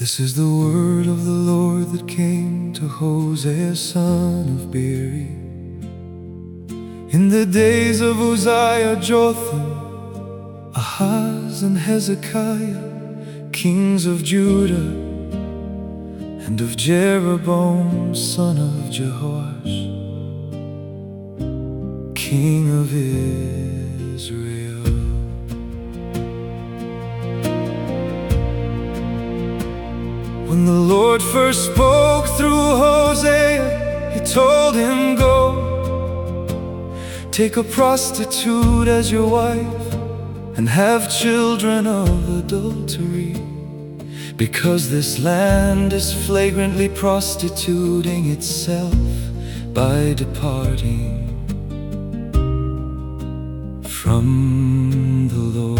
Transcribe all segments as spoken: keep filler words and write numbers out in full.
This is the word of the Lord that came to Hosea, son of Beeri. In the days of Uzziah, Jotham, Ahaz, and Hezekiah, kings of Judah, and of Jeroboam, son of Jehoash, king of Israel. When the Lord first spoke through Hosea, He told him, go, take a prostitute as your wife, and have children of adultery, because this land is flagrantly prostituting itself by departing from the Lord.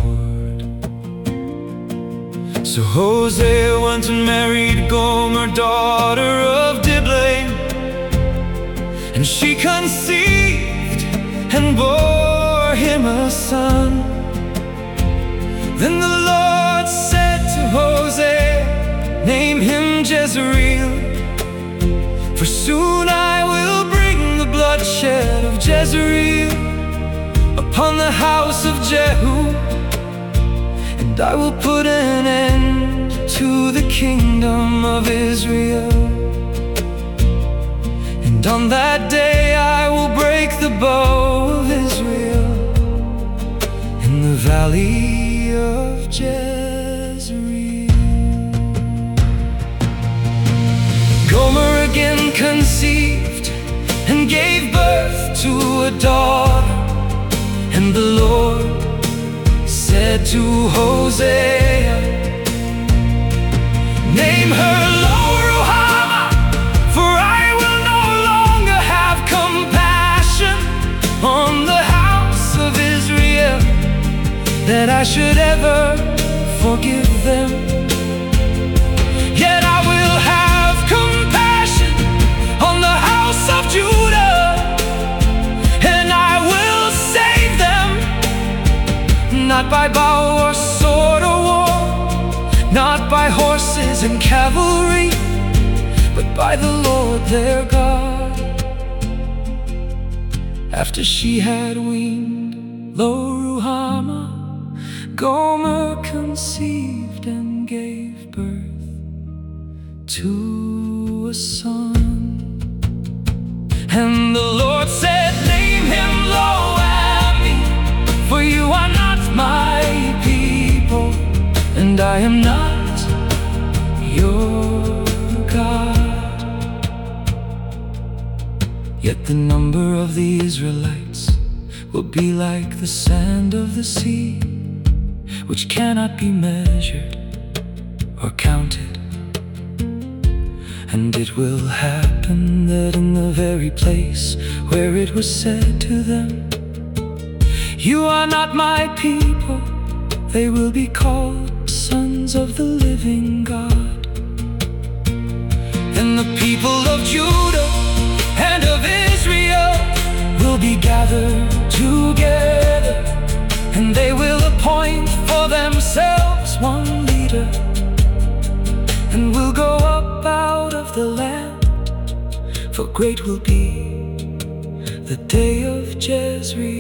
So Hosea went and married Gomer, daughter of Diblaim, and she conceived and bore him a son. Then the Lord said to Hosea, name him Jezreel, for soon I will bring the bloodshed of Jezreel upon the house of Jehu, and I will put an end to the kingdom of Israel. And on that day I will break the bow of Israel in the valley of Jezreel. Gomer again conceived and gave birth to a daughter, and the Lord said to Hosea, name her Lo-Ruhamah, for I will no longer have compassion on the house of Israel, that I should ever forgive them. Yet I will have compassion on the house of Judah, and I will save them, not by bow or sword or war, not by horses and cavalry, but by the Lord their God. After she had weaned Lo-Ruhamah, Gomer conceived and gave birth to a son. And the Lord said, name him Lo-Ammi, for you are not my people, and I am not your God. Yet the number of the Israelites will be like the sand of the sea, which cannot be measured or counted. And it will happen that in the very place where it was said to them, you are not my people, they will be called sons of the living God. Then the people of Judah and of Israel will be gathered together, and they will appoint for themselves one leader, and will go up out of the land, for great will be the day of Jezreel.